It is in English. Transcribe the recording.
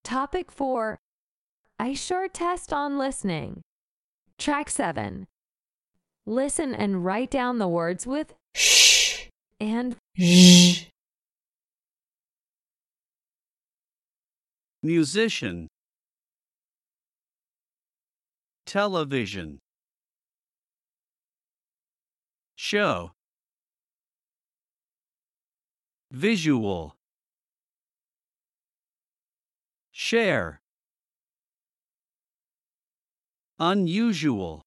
Topic 4. Ice short test on listening. Track 7. Listen and write down the words with sh and sh. Musician. Television. Show. Visual. Share. Unusual.